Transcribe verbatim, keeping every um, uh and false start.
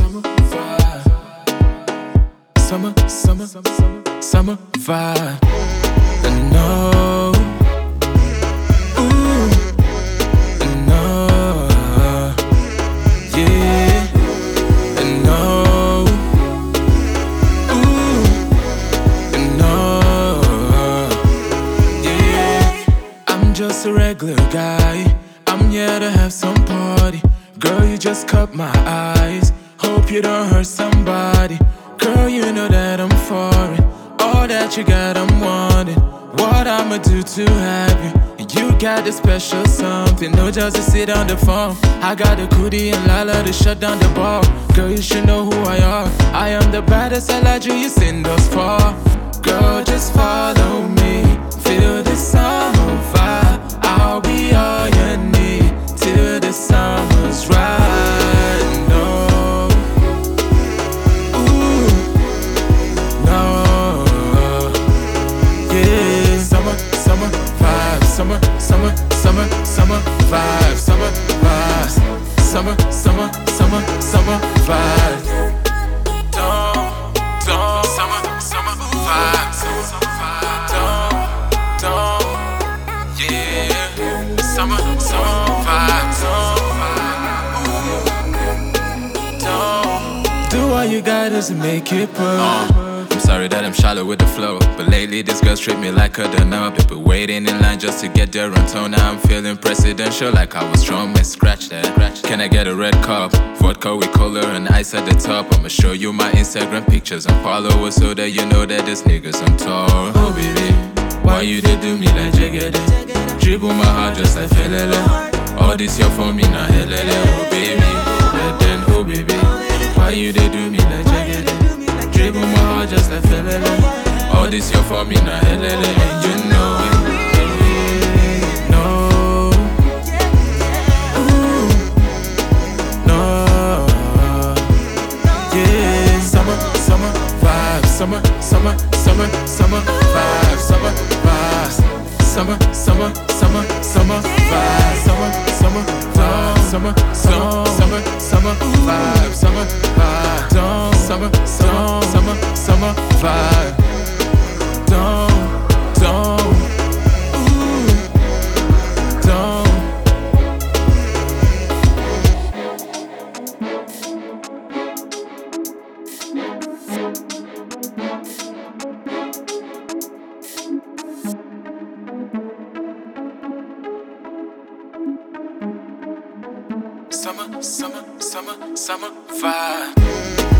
summer vibe. Summer, summer, summer, summer vibe. And no, ooh, and no, yeah, and no, ooh, and no, yeah. I'm just a regular guy. I'm here to have some party. Girl, you just caught my eyes. Hope you don't hurt somebody. Girl, you know that I'm for it. All that you got, I'm wanting. What I'ma do to have you? You got the special something. No just to sit on the phone. I got the cootie and Lala to shut down the ball. Girl, you should know who I are. I am the baddest I like you, you send us far. Girl, just follow me. Feel the summer vibe. I'll be all you need till the summer's right. No, ooh, no, yeah. Summer, summer vibes. Summer, summer, summer, summer vibes. Summer vibes. Summer, summer, summer, summer vibes. Don't, don't. Summer, summer vibes. Summer, summer vibes. Don't, don't. Yeah. Summer, summer vibes. Don't. Do all you gotta to make it perfect. Uh, I'm sorry that I'm shallow with the flow, but lately this girl treat me like a donut. People waiting in line just to get their on tone. Now I'm feeling presidential like I was strong, man, scratch that. Can I get a red cup? Vodka with cola and ice at the top. I'ma show you my Instagram pictures and followers so that you know that there's niggas on tour. Oh baby, why you did do me like Jagger? Dribble my heart just like Felele. All this here for me now, helele. Oh baby, but then oh baby, why you did do me like Jagger? Dribble my heart just like Felele. All this here for me now, helele. And you know it. No, ooh, no, yeah. Summer, summer vibes. Summer, summer, summer, summer vibes. Summer vibes. Summer, summer, summer, summer vibes. Summer, summer vibes. Summer, summer, summer, summer vibes. Summer vibes. Summer, summer, summer, summer vibe. Don't, don't, ooh, don't. Summer, summer, summer, summer vibe.